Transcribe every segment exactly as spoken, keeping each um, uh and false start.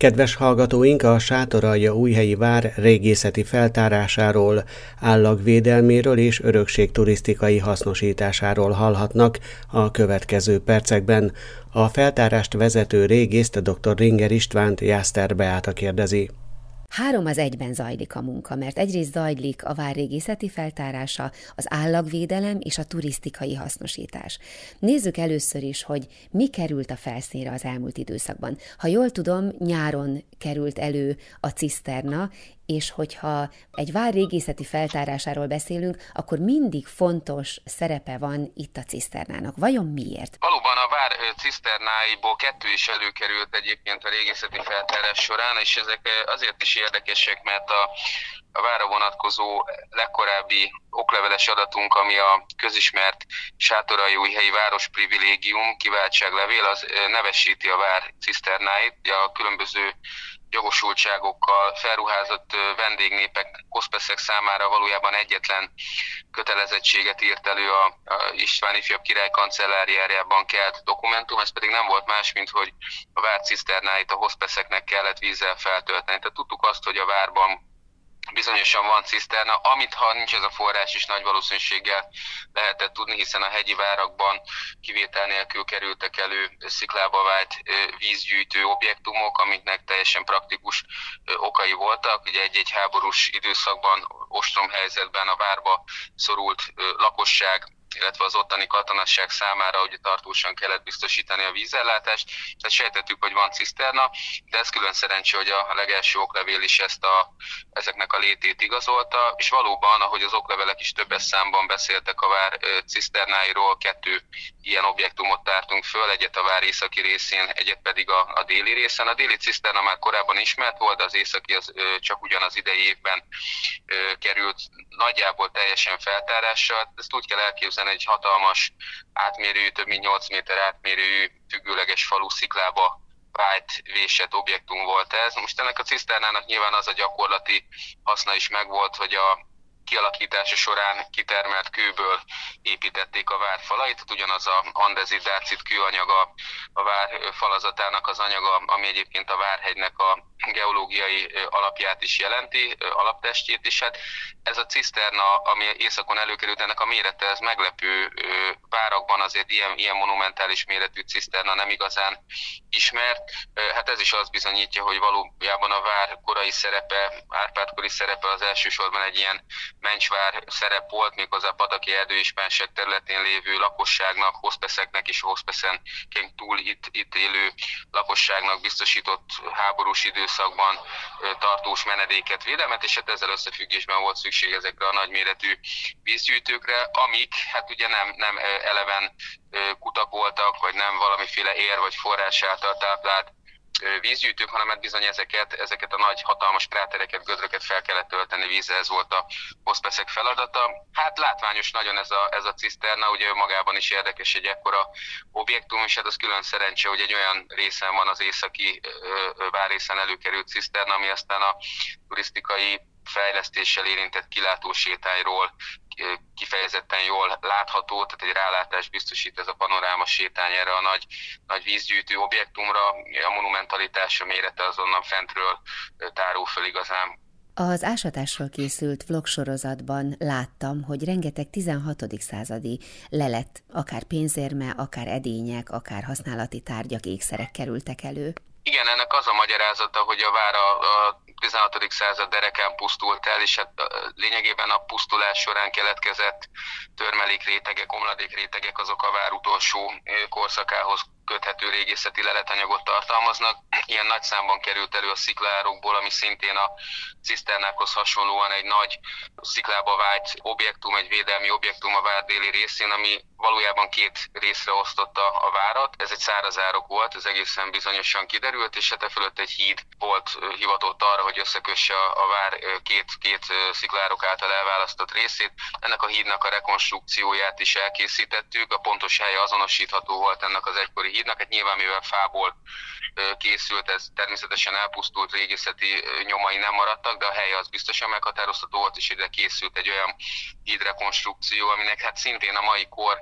Kedves hallgatóink, a Sátoraljaújhelyi vár régészeti feltárásáról, állagvédelméről és örökségturisztikai hasznosításáról hallhatnak a következő percekben. A feltárást vezető régészt, dr. Ringer Istvánt Jászter Beáta kérdezi. Három az egyben zajlik a munka, mert egyrészt zajlik a vár régészeti feltárása, az állagvédelem és a turisztikai hasznosítás. Nézzük először is, hogy mi került a felszínre az elmúlt időszakban. Ha jól tudom, nyáron került elő a ciszterna, és hogyha egy vár régészeti feltárásáról beszélünk, akkor mindig fontos szerepe van itt a ciszternának. Vajon miért? Valóban a vár ciszternáiból kettő is előkerült egyébként a régészeti feltárás során, és ezek azért is érdekesek, mert a, a várra vonatkozó legkorábbi okleveles adatunk, ami a közismert Sátoraljaújhelyi város privilégium, kiváltságlevél, az nevesíti a vár ciszternáit, a különböző jogosultságokkal felruházott vendégnépek, hospeszek számára valójában egyetlen kötelezettséget írt elő a, a István ifjabb király kancelláriájában kelt dokumentum, ez pedig nem volt más, mint hogy a vár ciszternáit a hospeszeknek kellett vízzel feltölteni. Tehát tudtuk azt, hogy a várban bizonyosan van ciszterna, amit ha nincs ez a forrás is nagy valószínűséggel lehetett tudni, hiszen a hegyi várakban kivétel nélkül kerültek elő sziklába vájt vízgyűjtő objektumok, amiknek teljesen praktikus okai voltak. Ugye egy-egy háborús időszakban, ostromhelyzetben a várba szorult lakosság, illetve az ottani katonasság számára ugye tartósan kellett biztosítani a vízellátást. Tehát sejtettük, hogy van ciszterna, de ez külön szerencsé, hogy a legelső oklevél is ezt a, ezeknek a létét igazolta, és valóban, ahogy az oklevelek is többes számban beszéltek a vár ciszternáiról, kettő ilyen objektumot tártunk föl, egyet a vár északi részén, egyet pedig a, a déli részen. A déli ciszterna már korábban ismert volt, az északi az ö, csak ugyanaz idei évben ö, került nagyjából teljesen feltárásra. Ezt úgy kell elképzelni, egy hatalmas átmérőjű, több mint nyolc méter átmérőjű függőleges falu sziklába vájt, vésett objektum volt ez. Most ennek a ciszternának nyilván az a gyakorlati haszna is megvolt, hogy a kialakítása során kitermelt kőből építették a vár falait, tehát ugyanaz a andezit-dácit kőanyaga a vár falazatának az anyaga, ami egyébként a Várhegynek a geológiai alapját is jelenti, alaptestjét is. Hát ez a ciszterna, ami északon előkerült, ennek a mérete, ez meglepő. Várakban azért ilyen, ilyen monumentális méretű ciszterna nem igazán ismert. Hát ez is azt bizonyítja, hogy valójában a vár korai szerepe, Árpád-kori szerepe az elsősorban egy ilyen mencsvár szerep volt, méghozzá Pataki erdőispánság területén lévő lakosságnak, hospeszeknek és a hospeszen túl itt, itt élő lakosságnak biztosított háborús időszakban tartós menedéket, védelmet, és hát ezzel összefüggésben volt szükség ezekre a nagyméretű vízgyűjtőkre, amik hát ugye nem, nem eleven kutak voltak, vagy nem valamiféle ér vagy forrás által táplált vízgyűjtők, hanem hát bizony ezeket, ezeket a nagy hatalmas krátereket, gödröket fel kellett tölteni vízzel, ez volt a hospeszek feladata. Hát látványos nagyon ez a, ez a ciszterna, ugye magában is érdekes egy ekkora objektum, és hát az külön szerencse, hogy egy olyan részen van az északi várrészen előkerült ciszterna, ami aztán a turisztikai fejlesztéssel érintett kilátósétányról kifejezetten jól látható, tehát egy rálátást biztosít ez a panoráma sétány erre a nagy, nagy vízgyűjtő objektumra, a monumentalitása mérete azonnan fentről tárul föl igazán. Az ásatásról készült vlogsorozatban láttam, hogy rengeteg tizenhatodik századi lelet, akár pénzérme, akár edények, akár használati tárgyak, ékszerek kerültek elő. Igen, ennek az a magyarázata, hogy a vár a, a tizenhatodik század derekán pusztult el, és hát lényegében a pusztulás során keletkezett törmelékrétegek, omladékrétegek azok a vár utolsó korszakához köthető régészeti leletanyagot tartalmaznak. Ilyen nagy számban került elő a sziklárokból, ami szintén a ciszternákhoz hasonlóan egy nagy sziklába vájt objektum, egy védelmi objektum a vár déli részén, ami valójában két részre osztotta a várat. Ez egy szárazárok volt, ez egészen bizonyosan kiderült, és hát e fölött egy híd volt hivatott arra, hogy összekösse a vár két, két sziklárok által elválasztott részét. Ennek a hídnak a rekonstrukcióját is elkészítettük, a pontos helye azonosítható volt ennek az egykori hídnak, hát nyilván mivel fából készült, ez természetesen elpusztult, régészeti nyomai nem maradtak, de a helye az biztosan meghatározható volt, és ide készült egy olyan hídrekonstrukció, aminek hát szintén a mai kor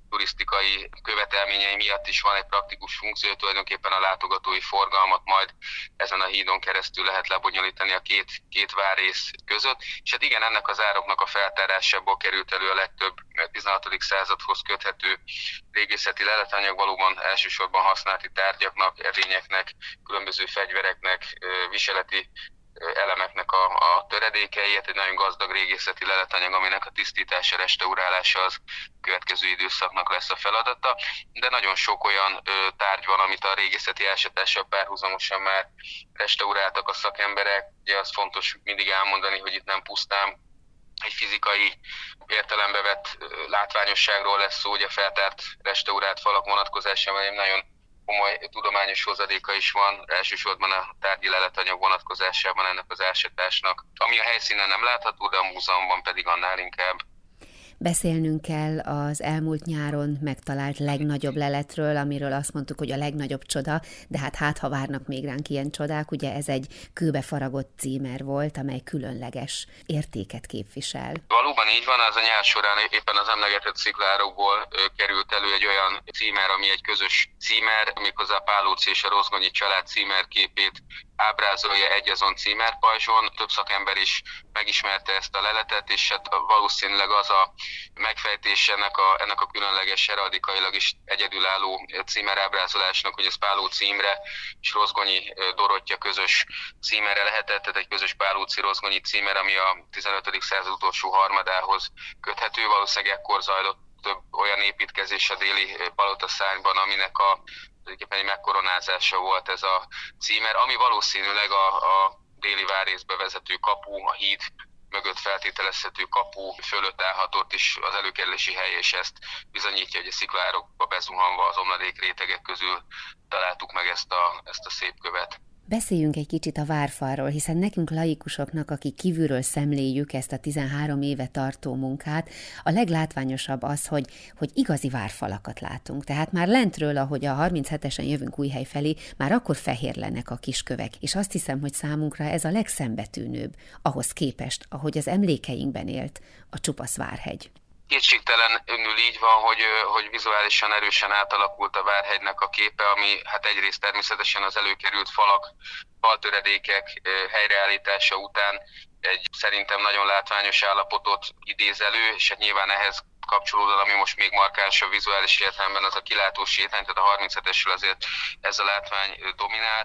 turisztikai követelményei miatt is van egy praktikus funkció, tulajdonképpen a látogatói forgalmat majd ezen a hídon keresztül lehet lebonyolítani a két, két várrész között. És hát igen, ennek az ároknak a feltárásából került elő a legtöbb tizenhatodik századhoz köthető régészeti leletanyag, valóban elsősorban használati tárgyaknak, edényeknek, különböző fegyvereknek, viseleti elemeknek a, a töredékei, hát egy nagyon gazdag régészeti leletanyag, aminek a tisztítása, restaurálása az következő időszaknak lesz a feladata, de nagyon sok olyan ö, tárgy van, amit a régészeti ásatással párhuzamosan már restauráltak a szakemberek. Ugye az fontos mindig elmondani, hogy itt nem pusztán egy fizikai értelembe vett látványosságról lesz szó, ugye feltárt, restaurált falak vonatkozásában, hanem nagyon komoly tudományos hozadéka is van, elsősorban a tárgyi leletanyag vonatkozásában ennek az ásatásnak, ami a helyszínen nem látható, de a múzeumban pedig annál inkább. Beszélnünk kell az elmúlt nyáron megtalált legnagyobb leletről, amiről azt mondtuk, hogy a legnagyobb csoda, de hát hát, ha várnak még ránk ilyen csodák, ugye ez egy kőbefaragott címer volt, amely különleges értéket képvisel. Valóban így van, az a nyár során éppen az emlegetett sziklárokból került elő egy olyan címer, ami egy közös címer, méghozzá a Pálóczy és a Rozgonyi család címerképét ábrázolja egy azon címerpajzson. Több szakember is megismerte ezt a leletet, és hát valószínűleg az a megfejtés ennek a, ennek a különleges heraldikailag is egyedülálló címerábrázolásnak, hogy ez Pálóczy Imre és Rozgonyi Dorottya közös címere lehetett, tehát egy közös Pálóczy-Rozgonyi címer, ami a tizenötödik század utolsó harmadához köthető. Valószínűleg ekkor zajlott több olyan építkezés a déli palotaszárnyban, aminek a egy megkoronázása volt ez a címer, ami valószínűleg a, a déli várrészbe vezető kapu, a híd mögött feltételezhető kapu fölött állhatott is az előkerülési hely, és ezt bizonyítja, hogy a sziklárokba bezuhanva az omladék rétegek közül találtuk meg ezt a, ezt a szép követ. Beszéljünk egy kicsit a várfalról, hiszen nekünk laikusoknak, akik kívülről szemléljük ezt a tizenhárom éve tartó munkát, a leglátványosabb az, hogy, hogy igazi várfalakat látunk. Tehát már lentről, ahogy a harminchetesen jövünk Újhely felé, már akkor fehérlenek a kiskövek, és azt hiszem, hogy számunkra ez a legszembetűnőbb, ahhoz képest, ahogy az emlékeinkben élt a csupasz Várhegy. Kétségtelenül így van, hogy, hogy vizuálisan erősen átalakult a Várhegynek a képe, ami hát egyrészt természetesen az előkerült falak, faltöredékek helyreállítása után egy szerintem nagyon látványos állapotot idéz elő, és hát nyilván ehhez kapcsolódóan, ami most még markánsabb vizuális értelemben, az a kilátós sétány, tehát a harminchetesről azért ez a látvány dominál.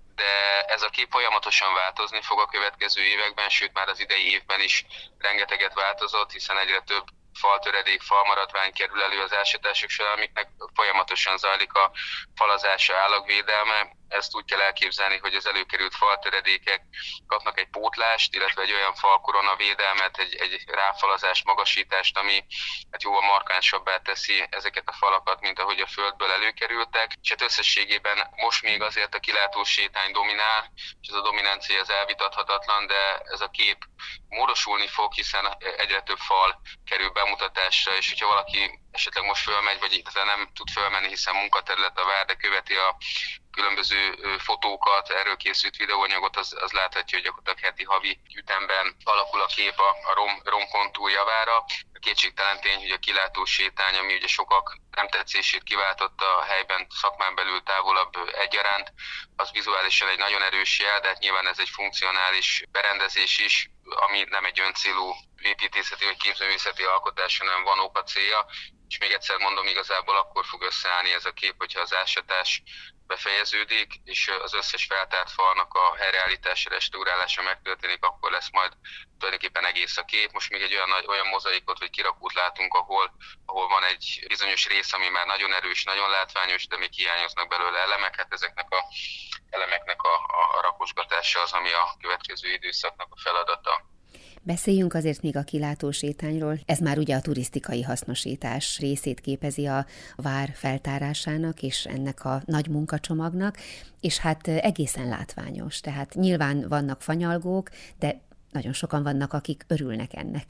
De ez a kép folyamatosan változni fog a következő években, sőt már az idei évben is rengeteget változott, hiszen egyre több faltöredék, falmaradvány kerül elő az ásatások során, amiknek folyamatosan zajlik a falazása, állagvédelme. Ezt úgy kell elképzelni, hogy az előkerült faltöredékek kapnak egy pótlást, illetve egy olyan falkorona védelmet, egy, egy ráfalazást, magasítást, ami hát jóval markánsabbá teszi ezeket a falakat, mint ahogy a földből előkerültek. És hát összességében most még azért a kilátós sétány dominál, és ez a dominancia az elvitathatatlan, de ez a kép módosulni fog, hiszen egyre több fal kerül bemutatásra, és hogyha valaki esetleg most fölmegy, vagy nem tud fölmenni, hiszen munkaterület a Vár, de követi a különböző fotókat, erről készült videóanyagot, az, az láthatja, hogy gyakorlatilag heti havi ütemben alakul a kép a, a rom, romkontúr javára. A kétségtelen tény, hogy a kilátós sétány, ami ugye sokak nem tetszését kiváltotta a helyben, szakmán belül távolabb egyaránt, az vizuálisan egy nagyon erős jel, de hát nyilván ez egy funkcionális berendezés is, ami nem egy öncélú építészeti vagy képzőművészeti alkotás, hanem van oka célja. És még egyszer mondom, igazából akkor fog összeállni ez a kép, hogyha az ásatás befejeződik, és az összes feltárt falnak a helyreállítása, restaurálása megtörténik, akkor lesz majd tulajdonképpen egész a kép. Most még egy olyan, olyan mozaikot vagy kirakót látunk, ahol, ahol van egy bizonyos rész, ami már nagyon erős, nagyon látványos, de még hiányoznak belőle elemek. Hát ezeknek a elemeknek a, a rakosgatása az, ami a következő időszaknak a feladata. Beszéljünk azért még a kilátósétányról. Ez már ugye a turisztikai hasznosítás részét képezi a vár feltárásának és ennek a nagy munkacsomagnak, és hát egészen látványos. Tehát nyilván vannak fanyalgók, de nagyon sokan vannak, akik örülnek ennek.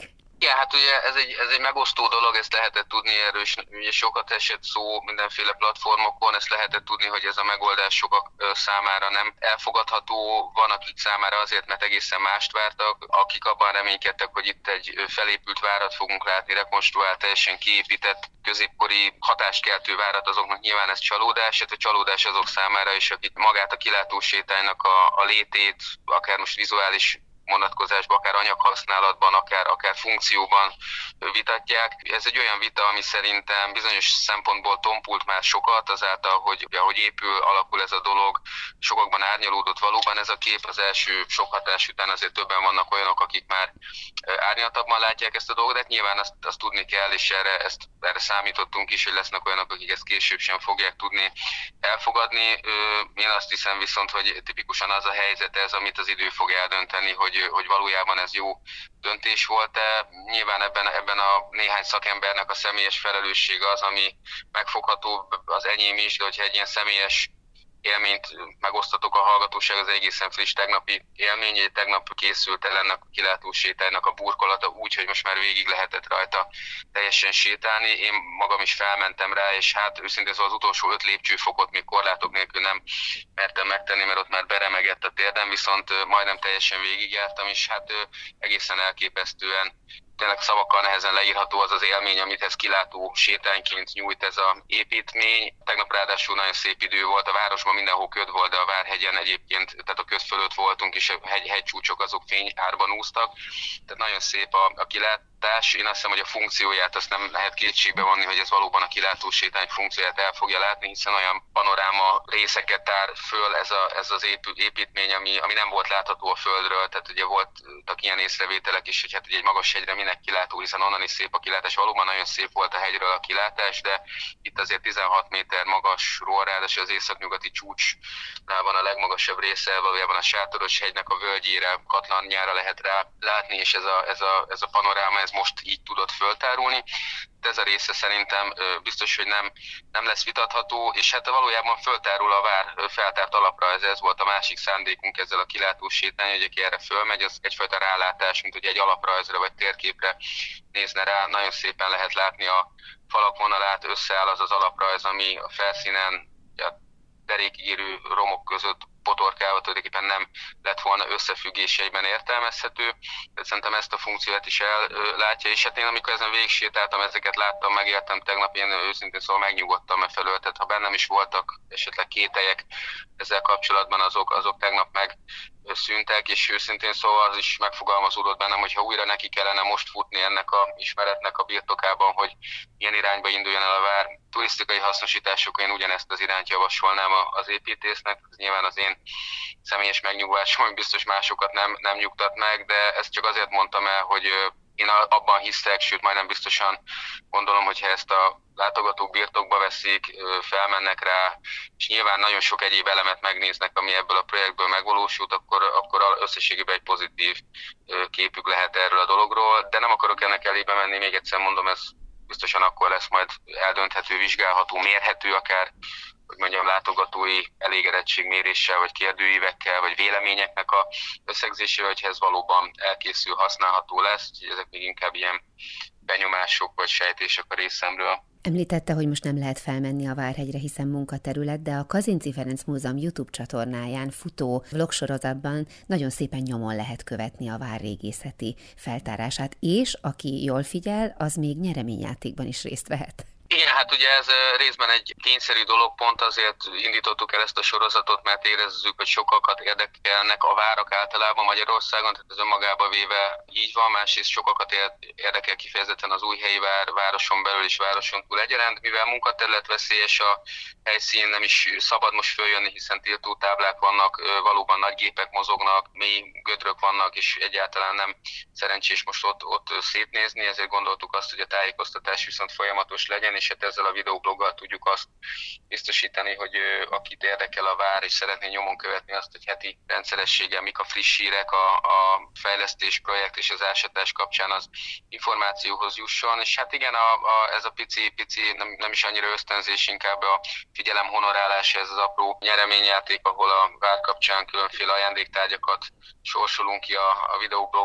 Igen, hát ugye ez egy, ez egy megosztó dolog, ezt lehetett tudni, erről is ugye sokat esett szó mindenféle platformokon, ezt lehetett tudni, hogy ez a megoldás sokak számára nem elfogadható, van akik számára azért, mert egészen mást vártak, akik abban reménykedtek, hogy itt egy felépült várat fogunk látni, rekonstruált, teljesen kiépített, középkori hatáskeltő várat, azoknak nyilván ez csalódás, illetve csalódás azok számára is, akik magát a kilátósétánynak a, a létét, akár most vizuális vonatkozásban, akár anyaghasználatban, akár, akár funkcióban vitatják. Ez egy olyan vita, ami szerintem bizonyos szempontból tompult már sokat, azáltal, hogy ahogy épül, alakul ez a dolog, sokakban árnyalódott valóban ez a kép. Az első sok hatás után azért többen vannak olyanok, akik már árnyaltabban látják ezt a dolgot, de hát nyilván azt, azt tudni kell, és erre, ezt, erre számítottunk is, hogy lesznek olyanok, akik ezt később sem fogják tudni elfogadni. Én azt hiszem viszont, hogy tipikusan az a helyzet ez, amit az idő fog eldönteni, hogy hogy valójában ez jó döntés volt-e. Nyilván ebben, ebben a néhány szakembernek a személyes felelőssége az, ami megfogható, az enyém is, de hogyha egy ilyen személyes élményt megosztatok a hallgatóság, az egészen friss tegnapi élmény, egy tegnap készült el ennek a kilátósétánynak a burkolata úgy, hogy most már végig lehetett rajta teljesen sétálni. Én magam is felmentem rá, és hát őszintén szóval az utolsó öt lépcsőfokot még korlátok nélkül nem mertem megtenni, mert ott már beremegett a térdem, viszont majdnem teljesen végigjártam, és hát egészen elképesztően tényleg szavakkal nehezen leírható az az élmény, amit ez kilátó sétányként nyújt ez az építmény. Tegnap ráadásul nagyon szép idő volt, a városban mindenhol köd volt, de a Várhegyen egyébként, tehát a köd fölött voltunk, és a hegy, hegycsúcsok azok fényárban úsztak. Tehát nagyon szép a, a kilátás. Én azt hiszem, hogy a funkcióját azt nem lehet kétségbe vonni, hogy ez valóban a kilátó sétány funkcióját el fogja látni, hiszen olyan panoráma részeket tár föl ez, a, ez az építmény, ami, ami nem volt látható a földről. Tehát ugye voltak ilyen észrevételek is, hogy hát ugye egy magas hegyre minek kilátó, hiszen onnan is szép a kilátás. Valóban nagyon szép volt a hegyről a kilátás, de itt azért tizenhat méter magasról, ráadásul az északnyugati csúcsnál van a legmagasabb része, valójában a Sátoros hegynek a völgyére, Katlanjára lehet rá látni, és ez a, ez a, ez a panoráma ez most így tudott föltárulni. Ez a része szerintem biztos, hogy nem, nem lesz vitatható, és hát valójában föltárul a vár feltárt alaprajz, ez volt a másik szándékunk ezzel a kilátós sétány, hogy aki erre fölmegy, az egyfajta rálátás, mint hogy egy alaprajzra vagy térképre nézne rá, nagyon szépen lehet látni a falak vonalát, összeáll az az alaprajz, ami a felszínen ja, derékig érő romok között botorkálva tulajdonképpen nem lett volna összefüggéseiben értelmezhető. De szerintem ezt a funkciót is ellátja, és hát én amikor ezen végig sétáltam, ezeket láttam, megéltem tegnap, én őszintén szóval megnyugodtam e felől, tehát ha bennem is voltak esetleg kételyek ezzel kapcsolatban, azok, azok tegnap megszűntek, és őszintén szóval az is megfogalmazódott bennem, hogy ha újra neki kellene most futni ennek a ismeretnek a birtokában, hogy milyen irányba induljon el a vár turisztikai hasznosítások, én ugyanezt az irányt javasolnám az építésznek. Ez nyilván az én személyes megnyugvásom, hogy biztos másokat nem, nem nyugtat meg, de ezt csak azért mondtam el, hogy én abban hiszek, sőt majdnem biztosan gondolom, hogyha ezt a látogatók birtokba veszik, felmennek rá, és nyilván nagyon sok egyéb elemet megnéznek, ami ebből a projektből megvalósult, akkor, akkor összességében egy pozitív képük lehet erről a dologról, de nem akarok ennek elébe menni, még egyszer mondom, ez biztosan akkor lesz majd eldönthető, vizsgálható, mérhető akár, hogy mondjam, látogatói elégedettségméréssel, vagy kérdőívekkel, vagy véleményeknek a összegzésével, hogyha ez valóban elkészül, használható lesz, úgyhogy ezek még inkább ilyen benyomások vagy sejtések a részemről. Említette, hogy most nem lehet felmenni a Várhegyre, hiszen munkaterület, de a Kazinczy Ferenc Múzeum YouTube csatornáján futó vlogsorozatban nagyon szépen nyomon lehet követni a vár régészeti feltárását, és aki jól figyel, az még nyereményjátékban is részt vehet. Igen, hát ugye ez részben egy kényszerű dolog, pont azért indítottuk el ezt a sorozatot, mert érezzük, hogy sokakat érdekelnek a várak általában Magyarországon, tehát ez önmagába véve így van, másrészt sokakat érdekel kifejezetten az Újhelyi vár, városon belül és városon túl egyaránt, mivel munkaterület veszélyes a helyszín, nem is szabad most följönni, hiszen tiltó táblák vannak, valóban nagy gépek mozognak, mély gödrök vannak, és egyáltalán nem szerencsés most ott, ott szétnézni, ezért gondoltuk azt, hogy a tájékoztatás viszont folyamatos legyen, és hát ezzel a videobloggal tudjuk azt biztosítani, hogy akit érdekel a vár, és szeretné nyomon követni azt, hogy heti rendszerességgel mik a friss hírek, a, a fejlesztés projekt és az ásatás kapcsán az információhoz jusson. És hát igen, a, a, ez a pici-pici, nem, nem is annyira ösztönzés, inkább a figyelem honorálása, ez az apró nyereményjáték, ahol a vár kapcsán különféle ajándéktárgyakat sorsolunk ki a, a videoblog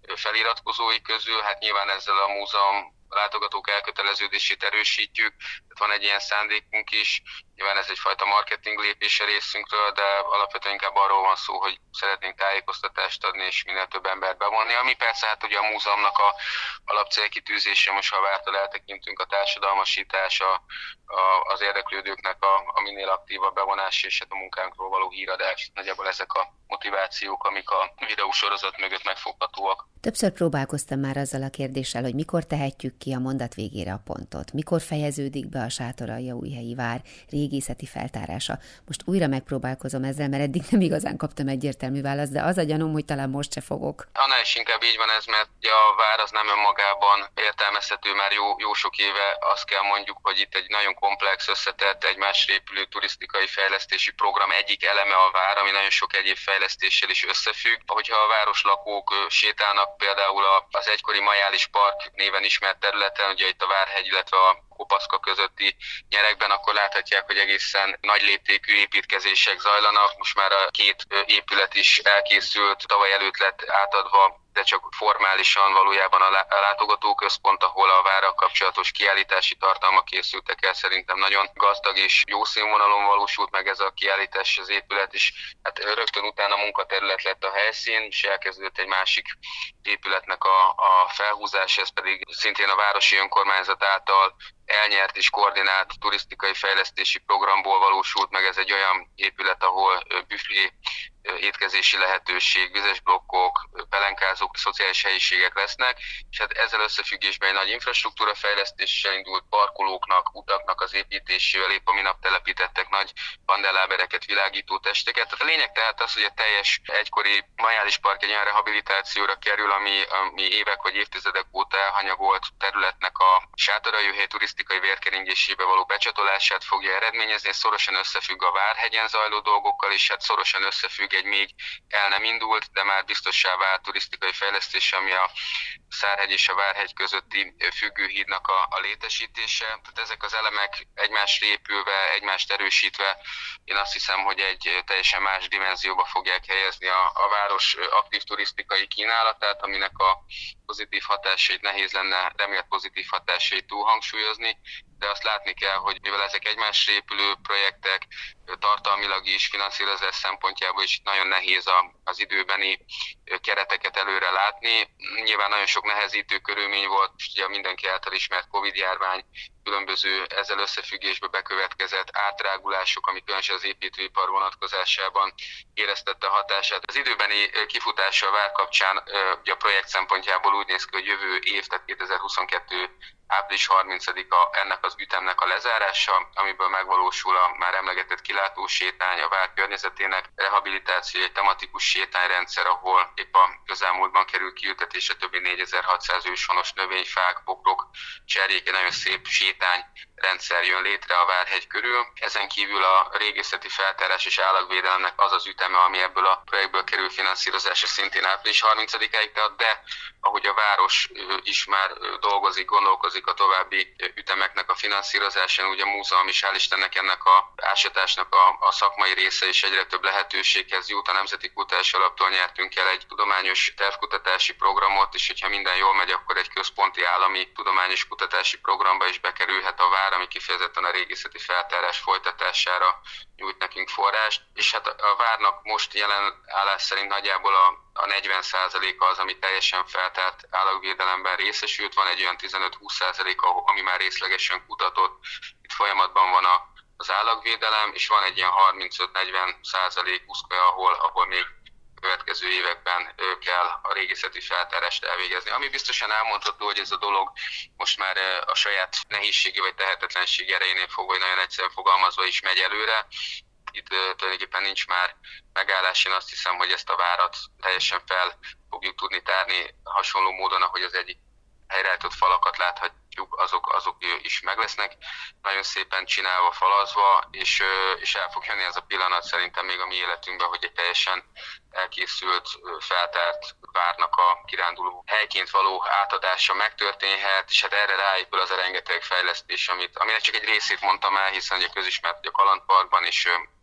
feliratkozói közül. Hát nyilván ezzel a múzeum látogatók elköteleződését erősítjük, tehát van egy ilyen szándékunk is. Nyilván ez egyfajta marketing lépése részünkről, de alapvetően inkább arról van szó, hogy szeretnénk tájékoztatást adni és minél több embert bevonni. Ami persze hát ugye a múzeumnak a alapcélkitűzése, most ha vártól eltekintünk, a társadalmasítás, a, a, az érdeklődőknek a, a minél aktívabb bevonás és hát a munkánkról való híradás. Nagyjából ezek a motivációk, amik a videósorozat mögött megfoghatóak. Többször próbálkoztam már azzal a kérdéssel, hogy mikor tehetjük ki a mondat végére a pontot, mikor fejeződik be a Sátoraljaújhelyi vár régészeti feltárása. Most újra megpróbálkozom ezzel, mert eddig nem igazán kaptam egyértelmű választ, de az a gyanúm, hogy talán most se fogok. Annál is inkább így van ez, mert a vár az nem önmagában értelmezhető már jó, jó sok éve. Azt kell mondjuk, hogy itt egy nagyon komplex, összetett, egymásra épülő turisztikai fejlesztési program egyik eleme a vár, ami nagyon sok egyéb fejlesztéssel is összefügg. Ahogyha a városlakók sétálnak például az egykori Majális Park néven ismert területen, ugye itt a Várhegy, illetve a Kopaszka közötti nyerekben, akkor láthatják, hogy egészen nagy léptékű építkezések zajlanak. Most már a két épület is elkészült, tavaly előtt lett átadva, de csak formálisan valójában a látogatóközpont, ahol a várral kapcsolatos kiállítási tartalmak készültek el, szerintem nagyon gazdag és jó színvonalon valósult meg ez a kiállítás, az épület is. Hát rögtön utána munkaterület lett a helyszín, és elkezdődött egy másik épületnek a, a felhúzás, ez pedig szintén a városi önkormányzat által elnyert és koordinált turisztikai fejlesztési programból valósult meg. Ez egy olyan épület, ahol büfé, étkezési lehetőség, vizes blokkok, pelenkázók, szociális helyiségek lesznek, és hát ezzel összefüggésben egy nagy infrastruktúra fejlesztéssel indult, parkolóknak, utaknak az építésével, épp a minap telepítettek nagy kandellábereket, világító testeket. Tehát a lényeg tehát az, hogy a teljes egykori Majális Park egy olyan rehabilitációra kerül, ami, ami évek vagy évtizedek óta elhanyagolt területnek a Sátoraljaújhely turisztikai vérkeringésébe való becsatolását fogja eredményezni. Ez szorosan összefügg a Várhegyen zajló dolgokkal, és hát szorosan összefügg egy még el nem indult, de már biztossá vált turisztikai fejlesztés, ami a Szárhegy és a Várhegy közötti függőhídnak a, a létesítése. Tehát ezek az elemek egymásra épülve, egymást erősítve, én azt hiszem, hogy egy teljesen más dimenzióba fogják helyezni a, a város aktív turisztikai kínálatát, aminek a pozitív hatásait nehéz lenne remélt pozitív hatásait túlhangsúlyozni, de azt látni kell, hogy mivel ezek egymásra épülő projektek, tartalmilag is, finanszírozás szempontjából is nagyon nehéz az időbeni kereteket előre látni. Nyilván nagyon sok nehezítő körülmény volt, ugye a mindenki által ismert Covid-járvány, különböző ezzel összefüggésbe bekövetkezett átrágulások, ami különösen az építőipar vonatkozásában éreztette a hatását. Az időbeni kifutása a vár kapcsán ugye a projekt szempontjából úgy néz ki, hogy jövő év, tehát kétezer-huszonkettő április harmincadika ennek az ütemnek a lezárása, amiből megvalósul a már emlegetett kilátósétány, a vár környezetének rehabilitáció, egy tematikus sétányrendszer, ahol épp a közelmúltban kerül kiültetésre több mint négyezer-hatszáz őshonos növényfák, bokrok, cserjék, egy nagyon szép sétányrendszer jön létre a Várhegy körül. Ezen kívül a régészeti feltárás és állagvédelemnek az az üteme, ami ebből a projektből kerül finanszírozásra szintén április harmincadikáig, de ahogy a város is már dolgozik, gondolkozik a további ütemeknek a finanszírozásán, ugye a múzeum is, hál' Istennek ennek a ásatásnak a, a szakmai része is egyre több lehetőséghez jut. A Nemzeti Kutatási Alaptól nyertünk el egy tudományos tervkutatási programot, és hogyha minden jól megy, akkor egy központi állami tudományos kutatási programba is bekerülhet a vár, ami kifejezetten a régészeti feltárás folytatására nyújt nekünk forrást. És hát a várnak most jelen állás szerint nagyjából a a negyven százaléka az, ami teljesen feltárt állagvédelemben részesült, van egy olyan tizenöt-húsz százaléka, ami már részlegesen kutatott, itt folyamatban van a, az állagvédelem, és van egy ilyen harmincöt-negyven százalék ahol, ahol még következő években kell a régészeti feltárást elvégezni. Ami biztosan elmondható, hogy ez a dolog most már a saját nehézségi vagy tehetetlenség erejénél fogva, nagyon egyszerűen fogalmazva is megy előre. Itt tulajdonképpen nincs már megállás, én azt hiszem, hogy ezt a várat teljesen fel fogjuk tudni tárni hasonló módon, ahogy az egyik helyreállított falakat láthatjuk, azok, azok is meg lesznek, nagyon szépen csinálva, falazva, és, és el fog jönni ez a pillanat szerintem még a mi életünkben, hogy egy teljesen elkészült, feltárt várnak a kiránduló helyként való átadása megtörténhet, és hát erre ráépül az a rengeteg fejlesztés, amit, aminek csak egy részét mondtam el, hiszen ugye közismert, hogy a Kalandparkban is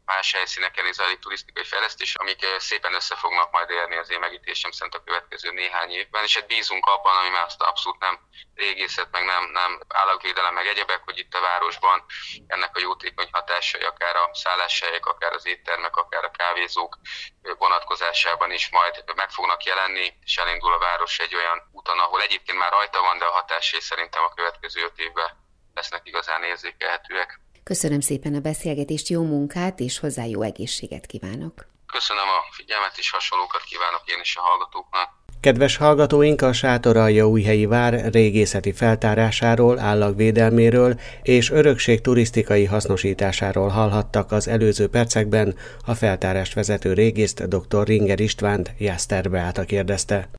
más helyszíneken is zajlik turisztikai fejlesztés, amik szépen össze fognak majd érni az én megítésem szerint a következő néhány évben, és hát bízunk abban, ami már azt abszolút nem régészet, meg nem, nem állagvédelem, meg egyebek, hogy itt a városban ennek a jótékony hatásai, akár a szálláshelyek, akár az éttermek, akár a kávézók vonatkozásában is majd meg fognak jelenni, és elindul a város egy olyan úton, ahol egyébként már rajta van, de a hatásai szerintem a következő öt évben lesznek igazán érzékelhetőek. Köszönöm szépen a beszélgetést, jó munkát, és hozzá jó egészséget kívánok. Köszönöm a figyelmet, és hasonlókat kívánok én is a hallgatóknak. Kedves hallgatóink, a Sátoraljaújhelyi vár régészeti feltárásáról, állagvédelméről és örökség turisztikai hasznosításáról hallhattak az előző percekben. A feltárást vezető régészt dr. Ringer Istvánt Jászter Beáta kérdezte.